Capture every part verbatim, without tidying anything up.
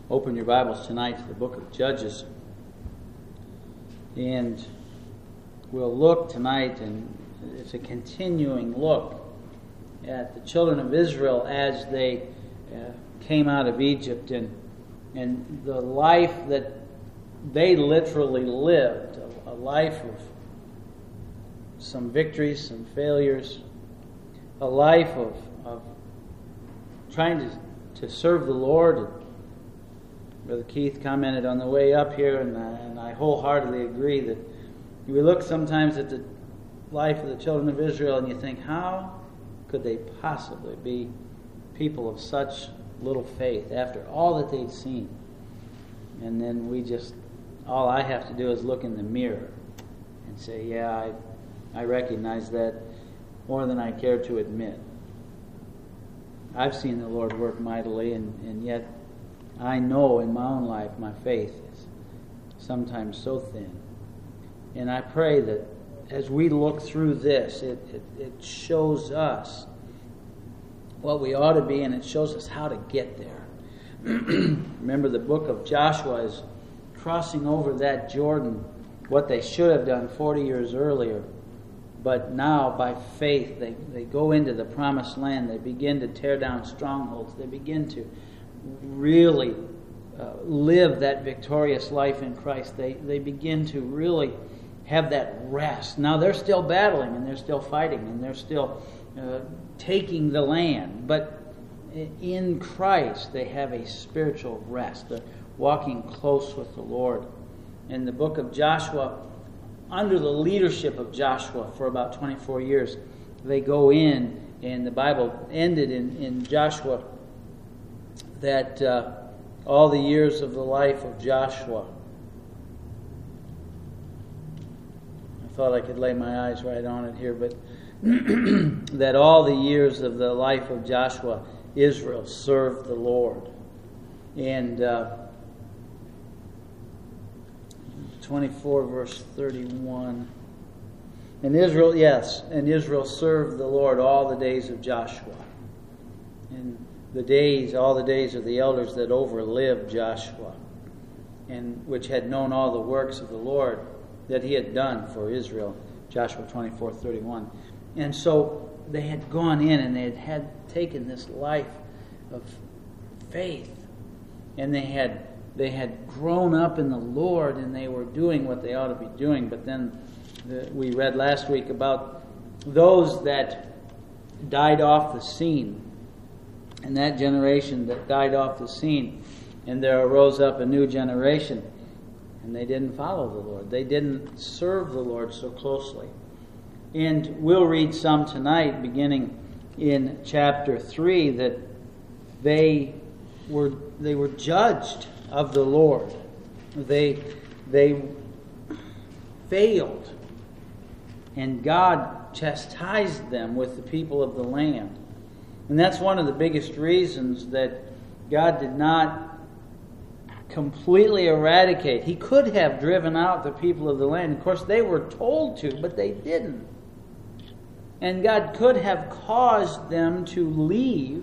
open your Bibles tonight to the book of Judges. And we'll look tonight, and it's a continuing look at the children of Israel as they uh, came out of Egypt, and and the life that they literally lived, a, a life of some victories, some failures, a life of, of trying to, to serve the Lord. Brother Keith commented on the way up here, and I, and I wholeheartedly agree that we look sometimes at the life of the children of Israel and you think, how could they possibly be people of such little faith after all that they'd seen? And then we just, all I have to do is look in the mirror and say, yeah, I, I recognize that more than I care to admit. I've seen the Lord work mightily, and, and yet I know in my own life my faith is sometimes so thin. And I pray that as we look through this, it, it, it shows us what we ought to be, and it shows us how to get there. Remember, the book of Joshua is crossing over that Jordan, what they should have done forty years earlier. But now, by faith, they, they go into the promised land. They begin to tear down strongholds. They begin to really uh, live that victorious life in Christ. They, they begin to really have that rest. Now, they're still battling, and they're still fighting, and they're still uh, taking the land. But in Christ, they have a spiritual rest. They're walking close with the Lord. In the book of Joshua, under the leadership of Joshua for about twenty-four years, they go in, and the Bible ended in, in Joshua that uh, all the years of the life of Joshua, I thought I could lay my eyes right on it here, but that all the years of the life of Joshua, Israel served the Lord. And uh, twenty-four verse thirty-one. And Israel, yes, and Israel served the Lord all the days of Joshua. And the days, all the days of the elders that overlived Joshua, and which had known all the works of the Lord that he had done for Israel. Joshua twenty-four thirty-one. And so they had gone in, and they had, had taken this life of faith, and they had They had grown up in the Lord, and they were doing what they ought to be doing. But then the, we read last week about those that died off the scene, and that generation that died off the scene, and there arose up a new generation, and they didn't follow the Lord. They didn't serve the Lord so closely. And we'll read some tonight, beginning in chapter three, that they were they were judged of the Lord. They they failed, and God chastised them with the people of the land. And that's one of the biggest reasons that God did not completely eradicate. He could have driven out the people of the land. Of course, they were told to, but they didn't. And God could have caused them to leave,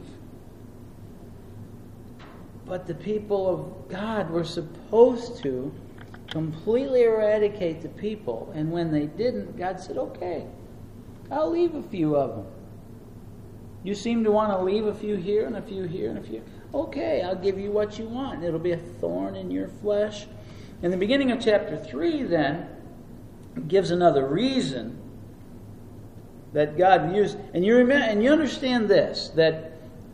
but the people of God were supposed to completely eradicate the people. And when they didn't, God said, okay, I'll leave a few of them. You seem to want to leave a few here and a few here and a few. Okay, I'll give you what you want. It'll be a thorn in your flesh. In the beginning of chapter three, then, gives another reason that God used. And you remember, and you understand this, that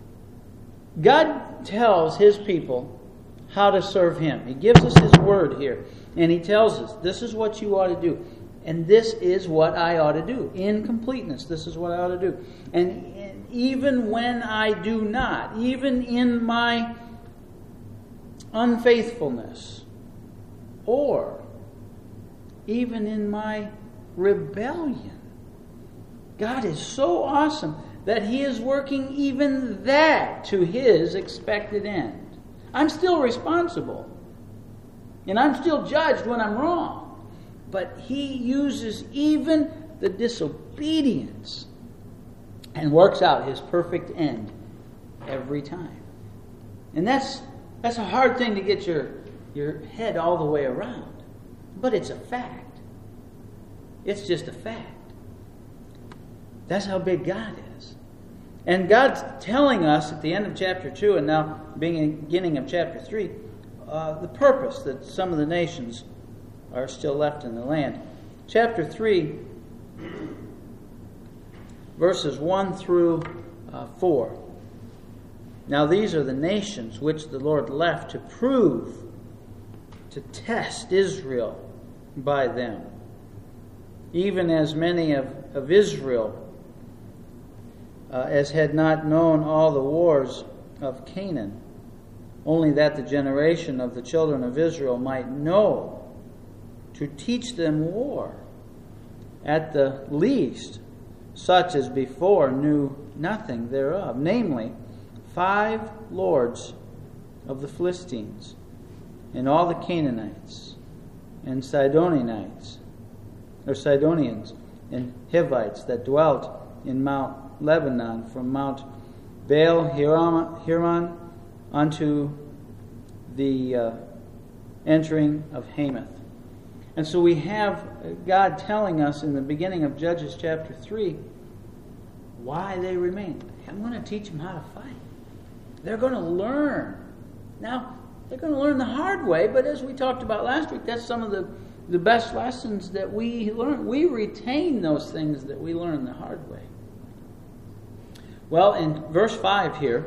God tells His people how to serve Him. He gives us His word here. And He tells us, this is what you ought to do. And this is what I ought to do. In completeness, this is what I ought to do. And, and even when I do not, even in my unfaithfulness, or even in my rebellion, God is so awesome that He is working even that to His expected end. I'm still responsible. And I'm still judged when I'm wrong. But He uses even the disobedience and works out His perfect end every time. And that's That's a hard thing to get your, your head all the way around. But it's a fact. It's just a fact. That's how big God is. And God's telling us at the end of chapter two and now beginning of chapter three, uh, the purpose that some of the nations are still left in the land. Chapter three, verses one through uh, four. Now these are the nations which the Lord left to prove, to test Israel by them, even as many of, of Israel uh, as had not known all the wars of Canaan, only that the generation of the children of Israel might know, to teach them war, at the least such as before knew nothing thereof, namely, five lords of the Philistines, and all the Canaanites, and Sidonianites, or Sidonians, and Hivites that dwelt in Mount Lebanon, from Mount Baal Hiram unto the uh, entering of Hamath. And so we have God telling us in the beginning of Judges chapter three why they remain. I'm going to teach them how to fight. They're going to learn. Now, they're going to learn the hard way, but as we talked about last week, that's some of the, the best lessons that we learn. We retain those things that we learn the hard way. Well, in verse five here,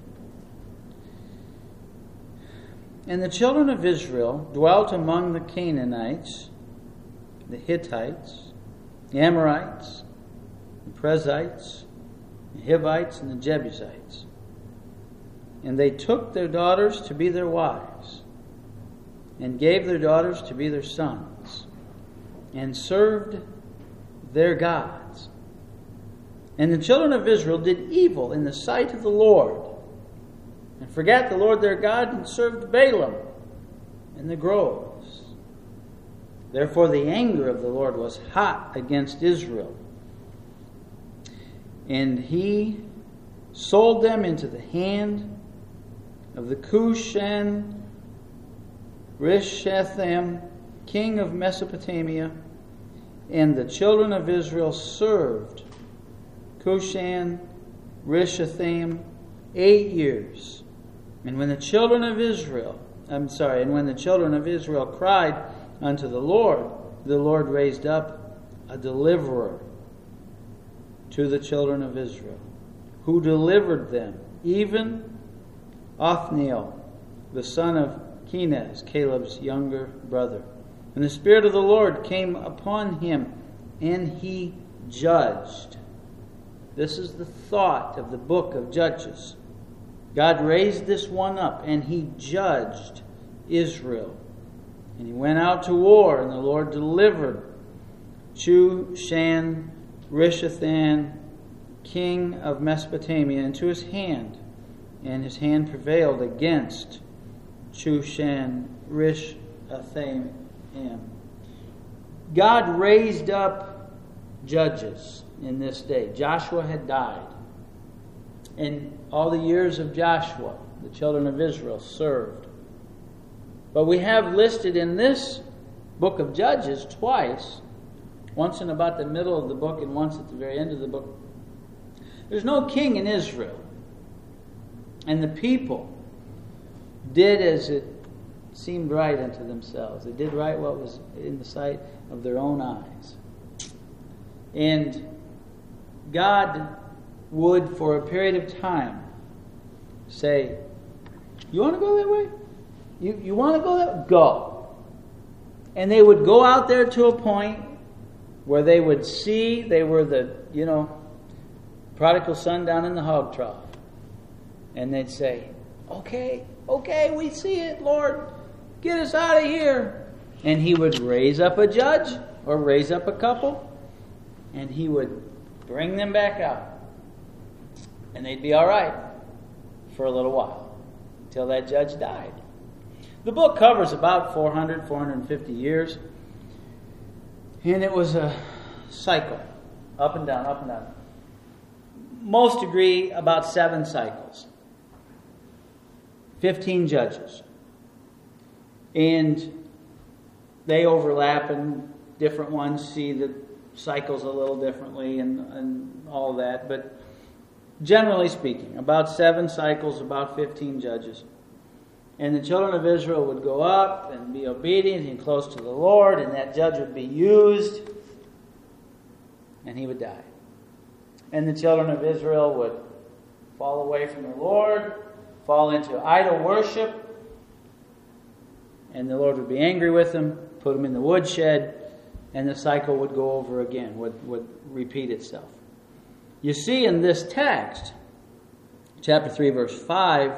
and the children of Israel dwelt among the Canaanites, the Hittites, the Amorites, the Perizzites, the Hivites, and the Jebusites. And they took their daughters to be their wives, and gave their daughters to be their sons, and served their gods. And the children of Israel did evil in the sight of the Lord, and forgat the Lord their God, and served Balaam in the groves. Therefore the anger of the Lord was hot against Israel, and he sold them into the hand of the Cushan Rishathaim, king of Mesopotamia, and the children of Israel served Cushan Rishathaim eight years. And when the children of Israel, I'm sorry, and when the children of Israel cried unto the Lord, the Lord raised up a deliverer to the children of Israel, who delivered them, even Othniel, the son of Kenaz, Caleb's younger brother. And the Spirit of the Lord came upon him, and he judged. This is the thought of the book of Judges. God raised this one up, and he judged Israel. And he went out to war, and the Lord delivered Cushan Rishathaim, king of Mesopotamia, into his hand. And his hand prevailed against Cushan Rishathaim. God raised up judges in this day. Joshua had died. In all the years of Joshua, the children of Israel served. But we have listed in this book of Judges twice, once in about the middle of the book and once at the very end of the book. There's no king in Israel. And the people did as it seemed right unto themselves. They did right what was in the sight of their own eyes. And God would, for a period of time, say, you want to go that way? You, you want to go that way? Go. And they would go out there to a point where they would see they were the, you know, prodigal son down in the hog trough. And they'd say, okay, okay, we see it, Lord. Get us out of here. And he would raise up a judge or raise up a couple, and he would bring them back out. And they'd be all right for a little while until that judge died. The book covers about four hundred, four hundred fifty years. And it was a cycle, up and down, up and down. Most agree about seven cycles. fifteen judges. And they overlap, and different ones see the cycles a little differently and, and all that. But generally speaking, about seven cycles, about fifteen judges. And the children of Israel would go up and be obedient and close to the Lord, and that judge would be used, and he would die. And the children of Israel would fall away from the Lord, fall into idol worship, and the Lord would be angry with them, put them in the woodshed, and the cycle would go over again, would, would repeat itself. You see in this text, chapter three, verse five,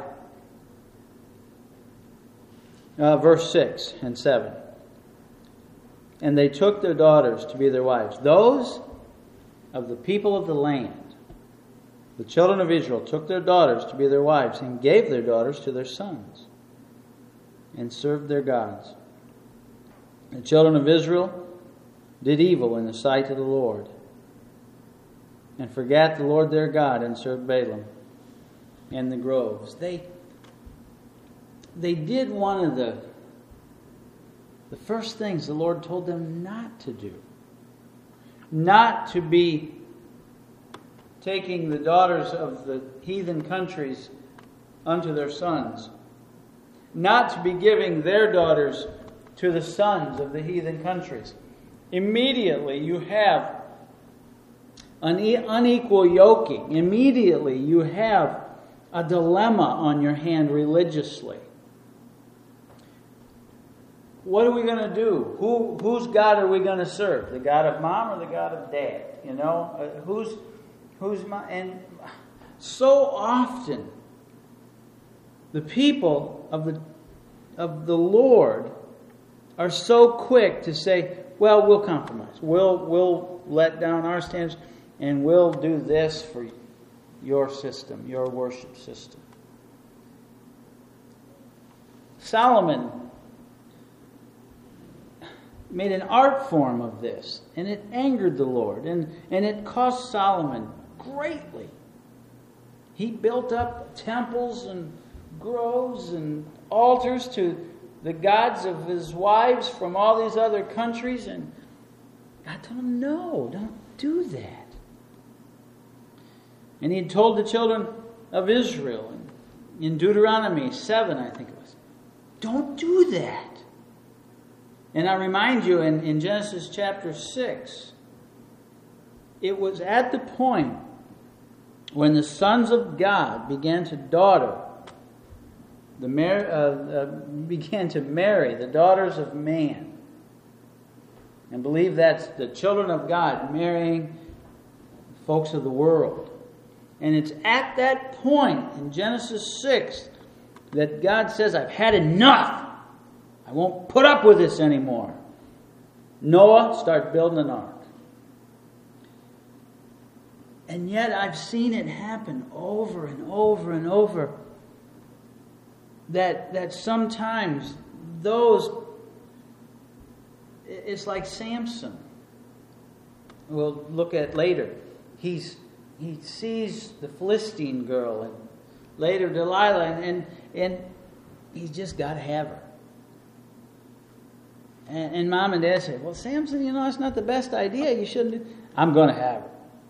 uh, verse six and seven. And they took their daughters to be their wives. Those of the people of the land, the children of Israel, took their daughters to be their wives and gave their daughters to their sons and served their gods. The children of Israel did evil in the sight of the Lord and forgot the Lord their God and served Balaam and the groves. They they did one of the the first things the Lord told them not to do. Not to be taking the daughters of the heathen countries unto their sons. Not to be giving their daughters to the sons of the heathen countries. Immediately you have an unequal yoking. Immediately you have a dilemma on your hand religiously. What are we going to do? Who, whose God are we going to serve? The God of mom or the God of dad? You know, uh, who's, who's my, and so often the people of the, of the Lord are so quick to say, well, we'll compromise. We'll, we'll let down our standards and we'll do this for your system, your worship system. Solomon made an art form of this, and it angered the Lord, and, and it cost Solomon greatly. He built up temples and groves and altars to the gods of his wives from all these other countries, and God told him, no, don't do that. And he had told the children of Israel in Deuteronomy seven, I think it was, don't do that. And I remind you, in, in Genesis chapter six, it was at the point when the sons of God began to daughter, the mar- uh, uh, began to marry the daughters of man, and believe that's the children of God marrying folks of the world. And it's at that point in Genesis six that God says, I've had enough. I won't put up with this anymore. Noah, start building an ark. And yet I've seen it happen over and over and over. That, that sometimes those, it's like Samson. We'll look at later. He's he sees the Philistine girl, and later Delilah, and and, and he's just got to have her. And, and mom and dad say, well, Samson, you know, it's not the best idea. You shouldn't do. I'm going to have her.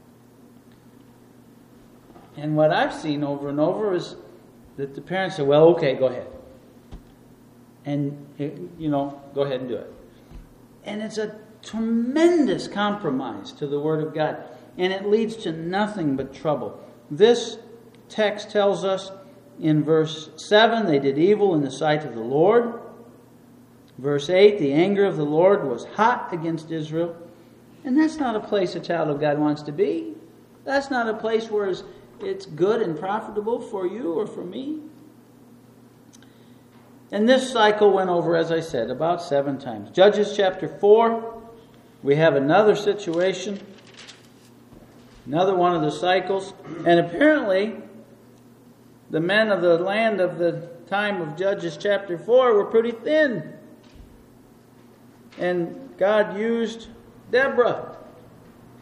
And what I've seen over and over is that the parents say, well, okay, go ahead. And, you know, go ahead and do it. And it's a tremendous compromise to the Word of God. And it leads to nothing but trouble. This text tells us in verse seven, they did evil in the sight of the Lord. Verse eight, the anger of the Lord was hot against Israel. And that's not a place a child of God wants to be. That's not a place where it's good and profitable for you or for me. And this cycle went over, as I said, about seven times. Judges chapter four, we have another situation. Another one of the cycles. And apparently, the men of the land of the time of Judges chapter four were pretty thin. And God used Deborah.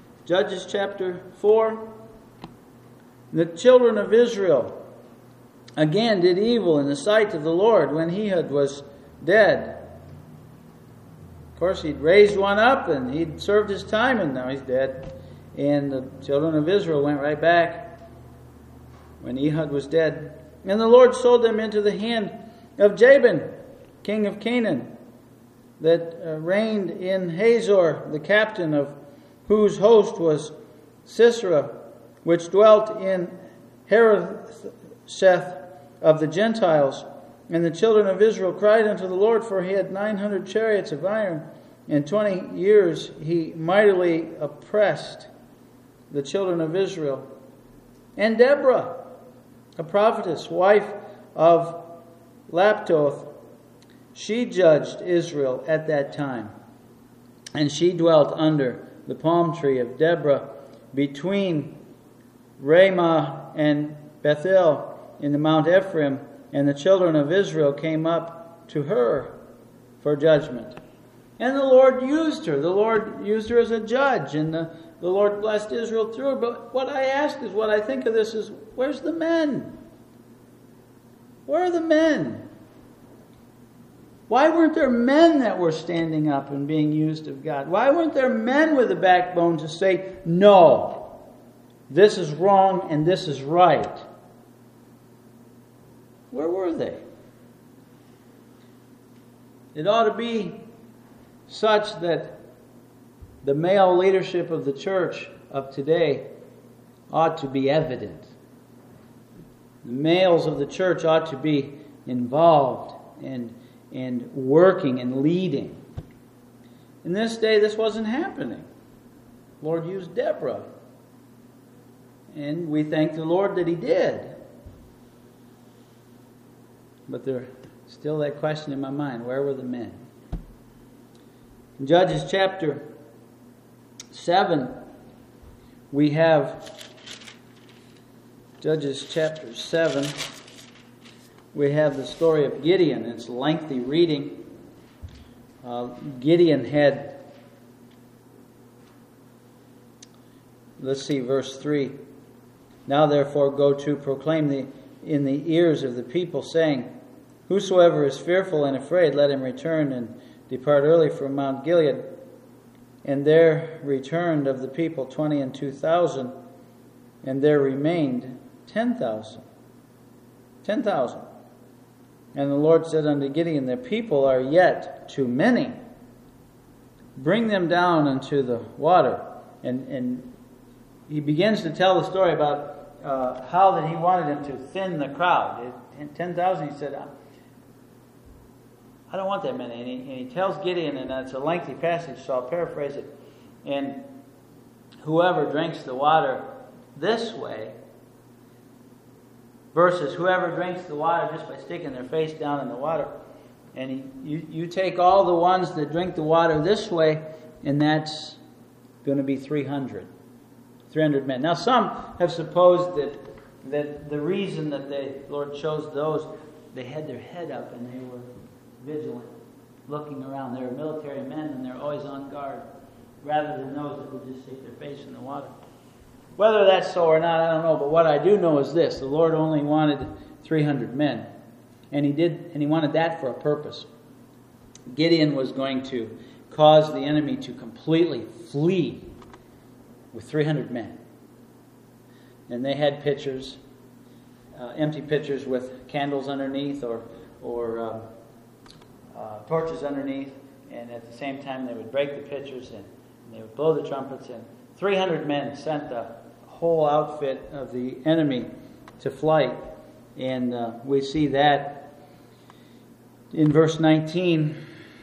Judges chapter four. The children of Israel again did evil in the sight of the Lord when Ehud was dead. Of course, he'd raised one up and he'd served his time, and now he's dead. And the children of Israel went right back when Ehud was dead. And the Lord sold them into the hand of Jabin, king of Canaan, that uh, reigned in Hazor, the captain of whose host was Sisera, which dwelt in Harosheth of the Gentiles. And the children of Israel cried unto the Lord, for he had nine hundred chariots of iron. In twenty years he mightily oppressed the children of Israel. And Deborah, a prophetess, wife of Laptoth, she judged Israel at that time. And she dwelt under the palm tree of Deborah between Ramah and Bethel in the Mount Ephraim. And the children of Israel came up to her for judgment. And the Lord used her. The Lord used her as a judge. And the, the Lord blessed Israel through her. But what I ask is, what I think of this is, where's the men? Where are the men? Why weren't there men that were standing up and being used of God? Why weren't there men with a backbone to say, no, this is wrong and this is right? Where were they? It ought to be such that the male leadership of the church of today ought to be evident. The males of the church ought to be involved and, and working and leading. In this day, this wasn't happening. The Lord used Deborah. And we thank the Lord that He did. But there's still that question in my mind, where were the men? In Judges chapter seven, we have Judges chapter seven, we have the story of Gideon. It's a lengthy reading. Uh, Gideon had, let's see, verse three. Now therefore go to proclaim the, in the ears of the people, saying, whosoever is fearful and afraid, let him return and depart early from Mount Gilead. And there returned of the people twenty and two thousand, and there remained ten thousand. Ten thousand. And the Lord said unto Gideon, the people are yet too many. Bring them down into the water. And, and he begins to tell the story about uh, how that he wanted him to thin the crowd. ten thousand, he said, I don't want that many. And he, and he tells Gideon, and it's a lengthy passage, so I'll paraphrase it. And whoever drinks the water this way versus whoever drinks the water just by sticking their face down in the water. And he, you, you take all the ones that drink the water this way, and that's going to be three hundred. three hundred men. Now some have supposed that, that the reason that the Lord chose those, they had their head up and they were vigilant, looking around. They were military men and they're always on guard, rather than those that would just stick their face in the water. Whether that's so or not, I don't know, but what I do know is this: the Lord only wanted three hundred men, and he did, and he wanted that for a purpose. Gideon was going to cause the enemy to completely flee with three hundred men. And they had pitchers, uh, empty pitchers with candles underneath or, or uh, uh, torches underneath, and at the same time they would break the pitchers and, and they would blow the trumpets, and three hundred men sent the whole outfit of the enemy to flight. And uh, we see that in verse nineteen.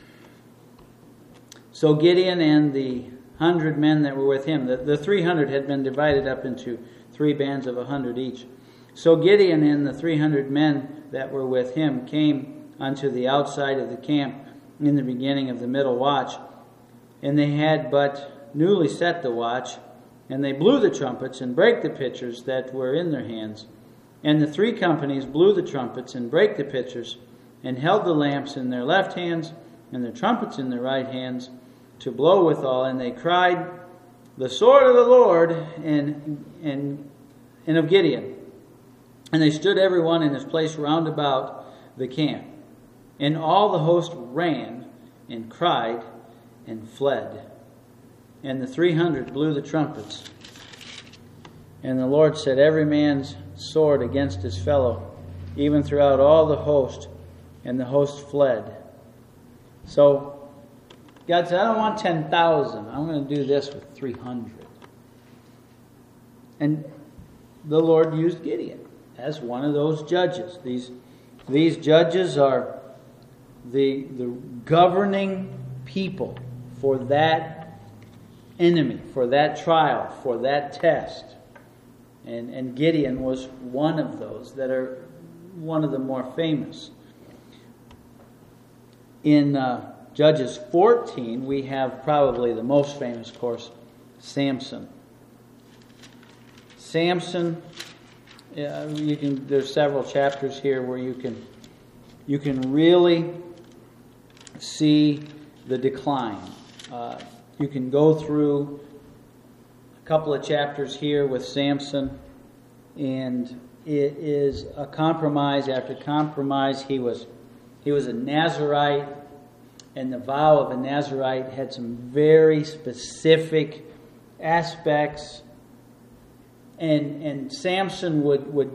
So Gideon and the hundred men that were with him, the, the three hundred had been divided up into three bands of a hundred each. So Gideon and the three hundred men that were with him came unto the outside of the camp in the beginning of the middle watch. And they had but newly set the watch, and they blew the trumpets and brake the pitchers that were in their hands. And the three companies blew the trumpets and brake the pitchers, and held the lamps in their left hands, and the trumpets in their right hands, to blow withal. And they cried, the sword of the Lord and, and, and of Gideon. And they stood every one in his place round about the camp. And all the host ran and cried and fled. And the three hundred blew the trumpets. And the Lord set every man's sword against his fellow, even throughout all the host, and the host fled. So God said, I don't want ten thousand. I'm going to do this with three hundred. And the Lord used Gideon as one of those judges. These, these judges are the, the governing people for that enemy, for that trial, for that test. And, and Gideon was one of those that are one of the more famous. In uh, Judges fourteen, we have probably the most famous, of course, Samson. Samson, uh, you can. There's several chapters here where you can you can really see the decline. Uh, you can go through a couple of chapters here with Samson, and it is a compromise after compromise. He was he was a Nazirite, and the vow of a Nazirite had some very specific aspects. And and Samson would, would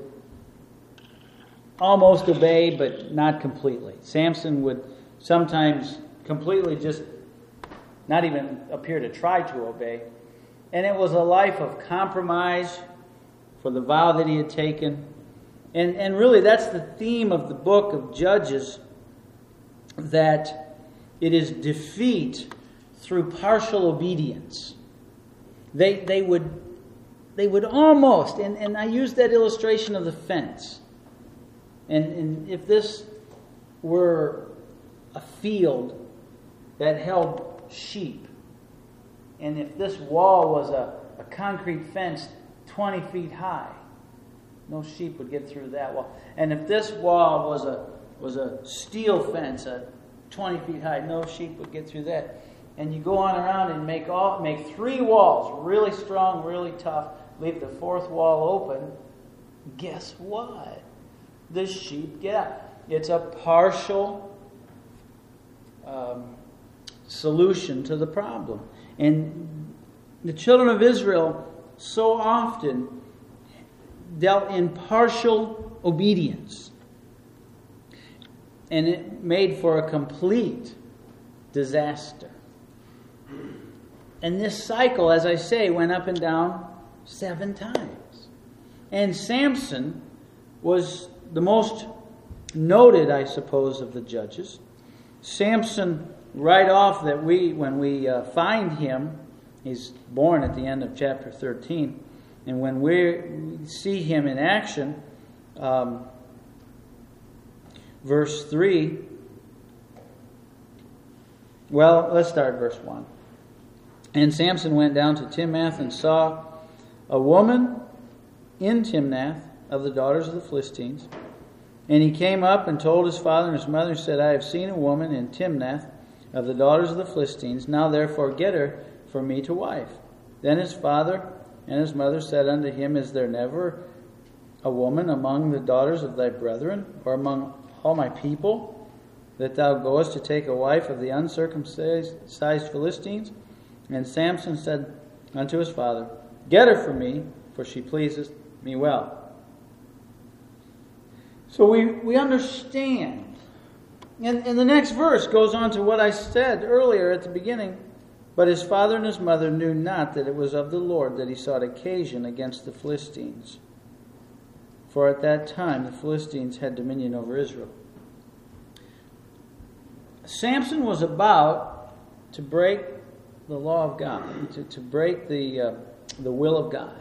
almost obey, but not completely. Samson would sometimes completely just not even appear to try to obey. And it was a life of compromise for the vow that he had taken. And, and really that's the theme of the book of Judges, that it is defeat through partial obedience. They they would They would almost, and, and I used that illustration of the fence. And, and if this were a field that held sheep, and if this wall was a, a concrete fence twenty feet high, no sheep would get through that wall. And if this wall was a was a steel fence, a twenty feet high, no sheep would get through that. And you go on around and make all make three walls really strong, really tough. Leave the fourth wall open. Guess what? The sheep get out. It's a partial um, solution to the problem. And the children of Israel so often dealt in partial obedience. And it made for a complete disaster. And this cycle, as I say, went up and down seven times. And Samson was the most noted, I suppose, of the judges. Samson, right off that we, when we uh, find him, he's born at the end of chapter thirteen. And when we see him in action, um, verse three, well, let's start verse one. And Samson went down to Timnath and saw a woman in Timnath of the daughters of the Philistines. And he came up and told his father and his mother, and said, I have seen a woman in Timnath of the daughters of the Philistines. Now therefore get her for me to wife. Then his father and his mother said unto him, Is there never a woman among the daughters of thy brethren, or among all my people, that thou goest to take a wife of the uncircumcised Philistines? And Samson said unto his father, Get her for me, for she pleaseth me well. So we, we understand. And, and the next verse goes on to what I said earlier at the beginning. But his father and his mother knew not that it was of the Lord that he sought occasion against the Philistines. For at that time the Philistines had dominion over Israel. Samson was about to break the law of God, to, to break the... Uh, the will of God.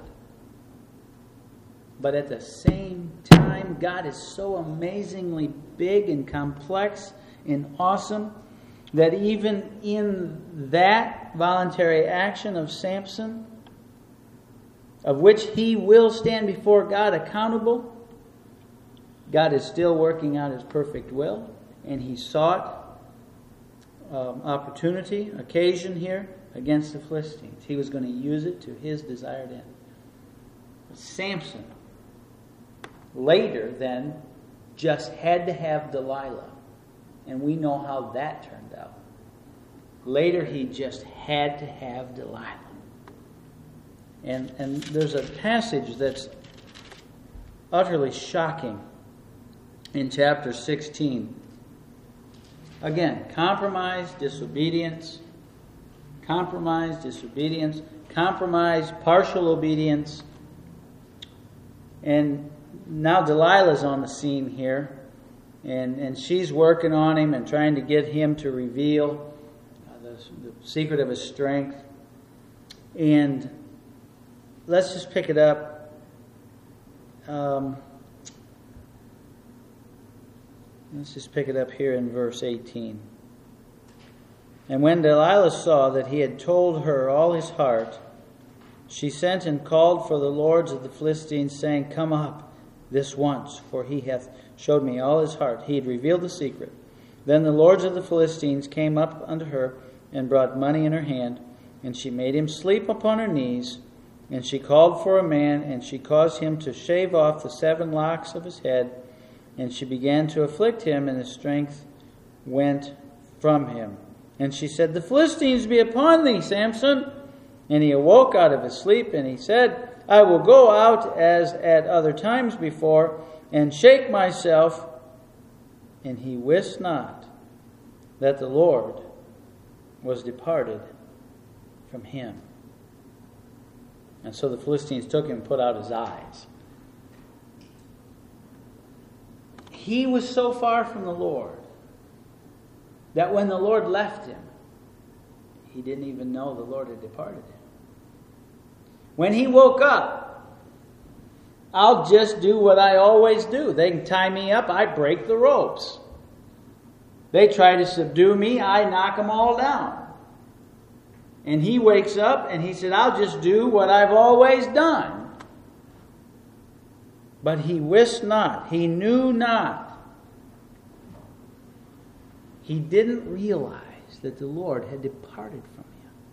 But at the same time, God is so amazingly big and complex and awesome that even in that voluntary action of Samson, of which he will stand before God accountable, God is still working out his perfect will, and he sought um, opportunity, occasion here, against the Philistines. He was going to use it to his desired end. But Samson later then just had to have Delilah. And we know how that turned out. Later he just had to have Delilah. And, and there's a passage that's utterly shocking in chapter sixteen. Again, compromise, disobedience, compromise, disobedience, compromise, partial obedience. And now Delilah's on the scene here, and, and she's working on him and trying to get him to reveal uh, the, the secret of his strength. And let's just pick it up. Um, let's just pick it up here in verse eighteen. And when Delilah saw that he had told her all his heart, she sent and called for the lords of the Philistines, saying, Come up this once, for he hath showed me all his heart. He had revealed the secret. Then the lords of the Philistines came up unto her, and brought money in her hand, and she made him sleep upon her knees. And she called for a man, and she caused him to shave off the seven locks of his head. And she began to afflict him, and his strength went from him. And she said, The Philistines be upon thee, Samson. And he awoke out of his sleep, and he said, I will go out as at other times before, and shake myself. And he wist not that the Lord was departed from him. And so the Philistines took him and put out his eyes. He was so far from the Lord that when the Lord left him, he didn't even know the Lord had departed him. When he woke up, I'll just do what I always do. They can tie me up, I break the ropes. They try to subdue me, I knock them all down. And he wakes up and he said, I'll just do what I've always done. But he wist not, he knew not. He didn't realize that the Lord had departed from him.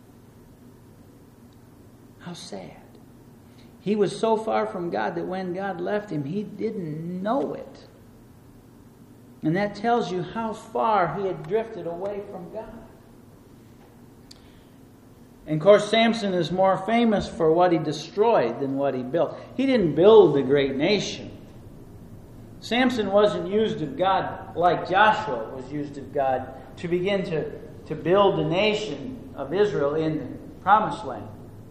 How sad. He was so far from God that when God left him, he didn't know it. And that tells you how far he had drifted away from God. And of course, Samson is more famous for what he destroyed than what he built. He didn't build a great nation. Samson wasn't used of God like Joshua was used of God to begin to, to build the nation of Israel in the Promised Land.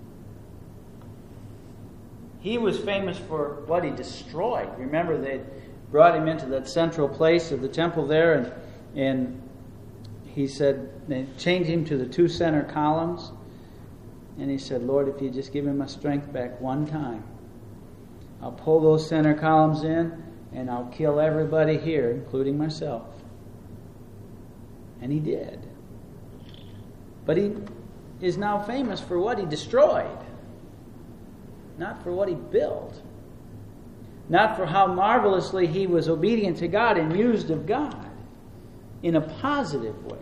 He was famous for what he destroyed. Remember, they brought him into that central place of the temple there, and, and he said, they changed him to the two center columns. And he said, Lord, if you just give me my strength back one time, I'll pull those center columns in, and I'll kill everybody here, including myself. And he did. But he is now famous for what he destroyed, not for what he built. Not for how marvelously he was obedient to God and used of God in a positive way.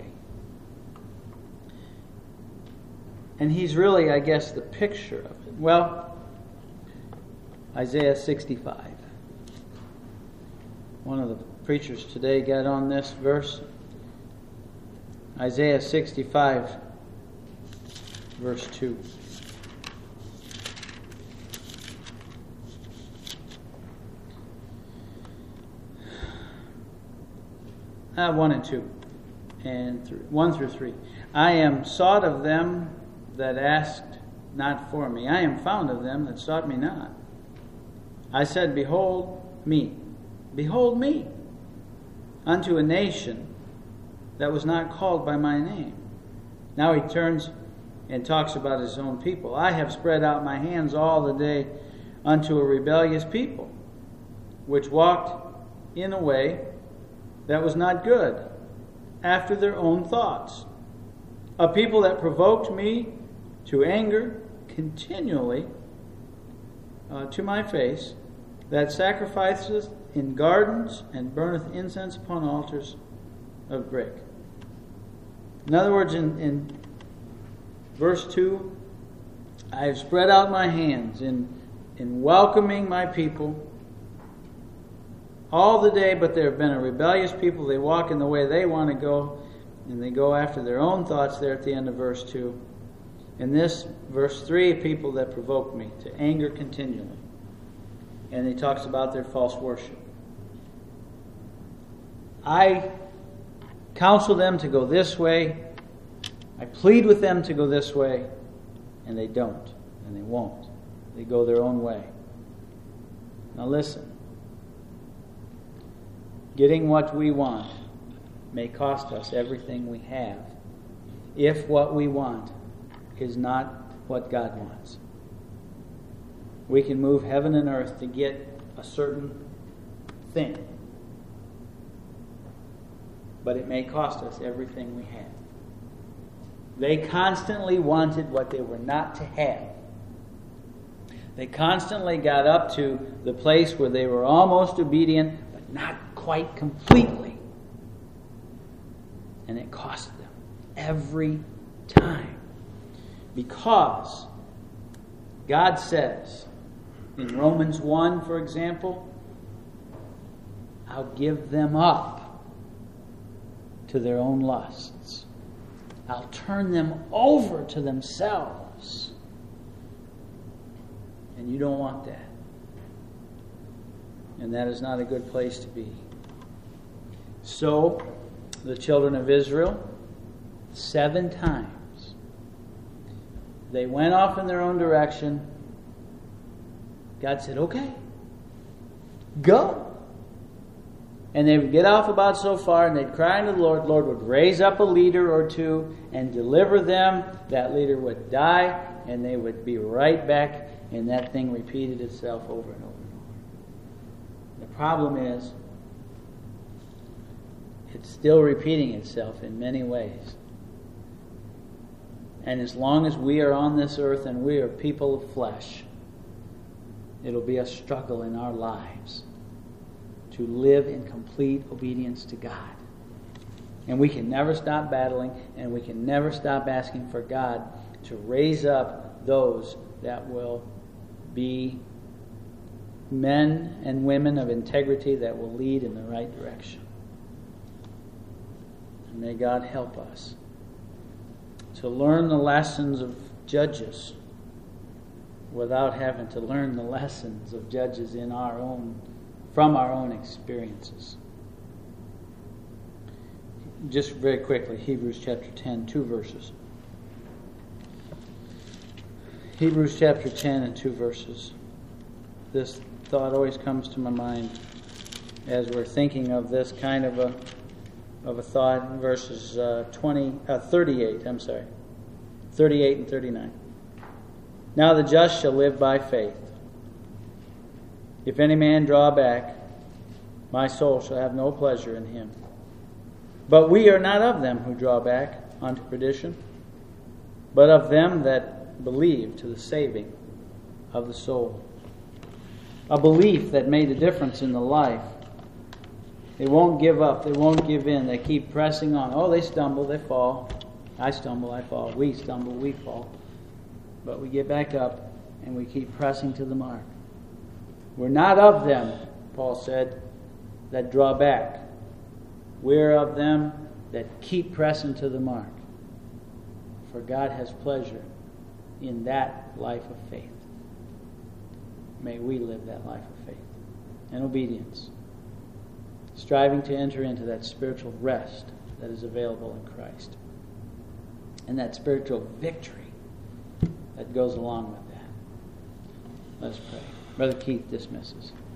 And he's really, I guess, the picture of it. Well, Isaiah sixty-five. One of the preachers today got on this verse. Isaiah sixty-five, verse two. Uh, one and two, and three, one through three. I am sought of them that asked not for me. I am found of them that sought me not. I said, Behold me, behold me, unto a nation that was not called by my name. Now he turns and talks about his own people. I have spread out my hands all the day unto a rebellious people, which walked in a way that was not good, after their own thoughts. A people that provoked me to anger continually uh, to my face, that sacrificeth in gardens and burneth incense upon altars of brick. In other words, in, in verse two, I have spread out my hands in, in welcoming my people all the day, but there have been a rebellious people. They walk in the way they want to go, and they go after their own thoughts there at the end of verse two. In this, verse three, people that provoke me to anger continually. And he talks about their false worship. I counsel them to go this way. I plead with them to go this way, and they don't, and they won't. They go their own way. Now listen. Getting what we want may cost us everything we have if what we want is not what God wants. We can move heaven and earth to get a certain thing, but it may cost us everything we have. They constantly wanted what they were not to have. They constantly got up to the place where they were almost obedient, but not quite completely. And it cost them every time. Because God says, in Romans one, for example, I'll give them up to their own lusts. I'll turn them over to themselves. And you don't want that. And that is not a good place to be. So, the children of Israel, seven times, they went off in their own direction. God said, okay, go. And they would get off about so far, and they'd cry unto the Lord. The Lord would raise up a leader or two and deliver them. That leader would die, and they would be right back, and that thing repeated itself over and over and over. The problem is, it's still repeating itself in many ways. And as long as we are on this earth and we are people of flesh, it'll be a struggle in our lives to live in complete obedience to God. And we can never stop battling, and we can never stop asking for God to raise up those that will be men and women of integrity that will lead in the right direction. And may God help us to learn the lessons of Judges without having to learn the lessons of Judges in our own from our own experiences. Just very quickly, Hebrews chapter ten, two verses. Hebrews chapter ten and two verses. This thought always comes to my mind as we're thinking of this kind of a of a thought in verses uh, twenty, uh, thirty-eight. I'm sorry, thirty-eight and thirty-nine. Now the just shall live by faith. If any man draw back, my soul shall have no pleasure in him. But we are not of them who draw back unto perdition, but of them that believe to the saving of the soul. A belief that made a difference in the life. They won't give up. They won't give in. They keep pressing on. Oh, they stumble, they fall. I stumble, I fall. We stumble, we fall. But we get back up and we keep pressing to the mark. We're not of them, Paul said, that draw back. We're of them that keep pressing to the mark. For God has pleasure in that life of faith. May we live that life of faith and obedience, striving to enter into that spiritual rest that is available in Christ, and that spiritual victory that goes along with that. Let's pray. Brother Keith dismisses.